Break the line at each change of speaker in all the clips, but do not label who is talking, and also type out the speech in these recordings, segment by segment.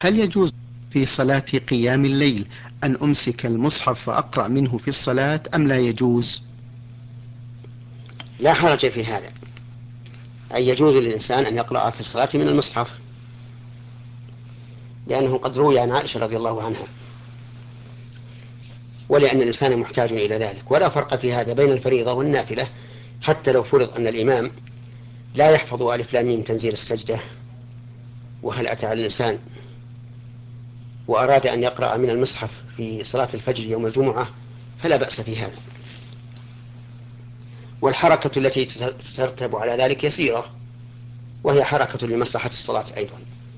هل يجوز في صلاة قيام الليل أن أمسك المصحف وأقرأ منه في الصلاة أم لا يجوز؟
لا حرج في هذا، أي يجوز للإنسان أن يقرأ في الصلاة من المصحف، لأنه قد روي عن عائشة رضي الله عنها، ولأن الإنسان محتاج إلى ذلك. ولا فرق في هذا بين الفريضة والنافلة، حتى لو فرض أن الإمام لا يحفظ ألف لام ميم تنزيل السجدة وهل أتى على الإنسان، وأراد أن يقرأ من المصحف في صلاة الفجر يوم الجمعة، فلا بأس في هذا. والحركة التي تترتب على ذلك يسيرة، وهي حركة لمصلحة الصلاة أيضا.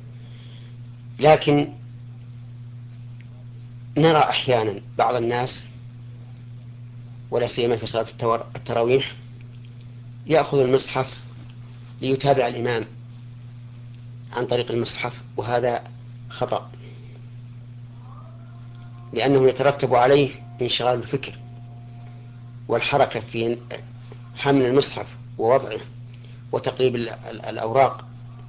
لكن نرى أحيانا بعض الناس، ولا سيما في صلاة التراويح، يأخذ المصحف ليتابع الإمام عن طريق المصحف، وهذا خطأ، لأنه يترتب عليه انشغال الفكر والحركة في حمل المصحف ووضعه وتقليب الأوراق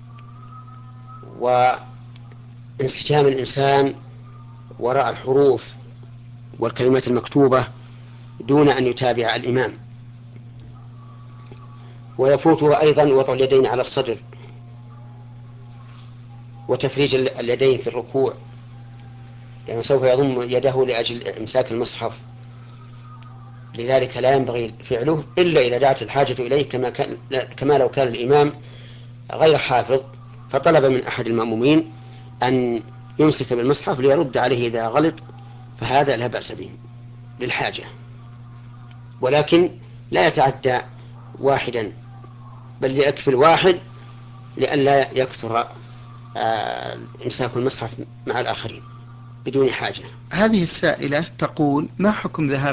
وانسجام الإنسان وراء الحروف والكلمات المكتوبة دون أن يتابع الإمام. ويفوته أيضا وضع اليدين على الصدر وتفريج اليدين في الركوع، لأنه سوف يضم يده لأجل إمساك المصحف، لذلك لا ينبغي فعله إلا إذا دعت الحاجة إليه، كما لو كان الإمام غير حافظ فطلب من أحد المأمومين أن يمسك بالمصحف ليرد عليه إذا غلط، فهذا لا بأس به للحاجة، ولكن لا يتعدى واحدا، بل يكفي الواحد لئلا يكثر إمساك المصحف مع الآخرين بدون حاجة.
هذه السائلة تقول: ما حكم ذهاب